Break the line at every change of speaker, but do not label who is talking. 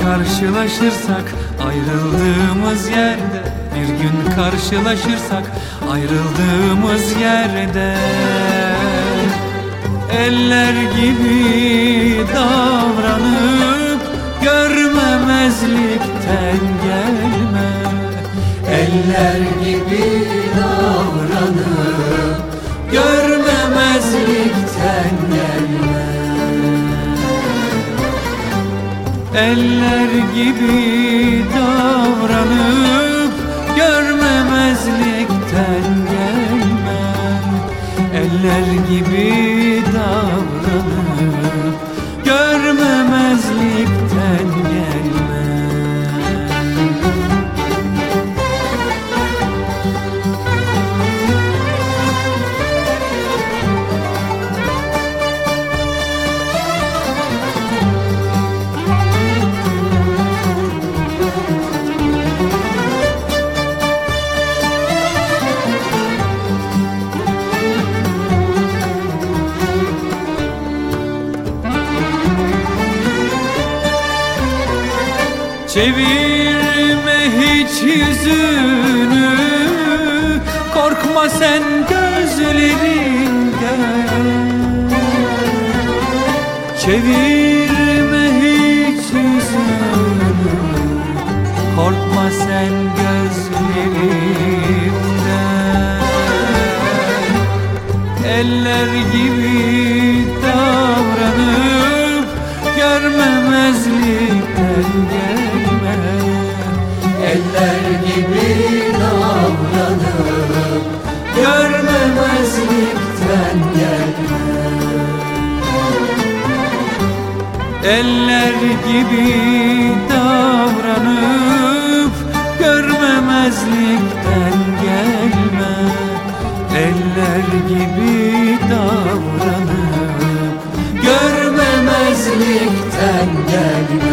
karşılaşırsak ayrıldığımız yerde, bir gün karşılaşırsak ayrıldığımız yerde, eller gibi davranıp görmemezlikten gelme.
Eller gibi davranıp görmemezlikten gelme.
Eller gibi davranıp görmemezlikten gelme. Eller gibi davranıp görmemezlikten gelme. Çevirme hiç yüzünü, korkma sen gözlerinden. Çevirme hiç yüzünü, korkma sen gözlerinden. Eller gibi davranıp görmemezlikten gelme.
Eller gibi davranıp görmemezlikten gelme.
Eller gibi davranıp görmemezlikten gelme. Eller gibi davranıp
Görmemezlikten gelme.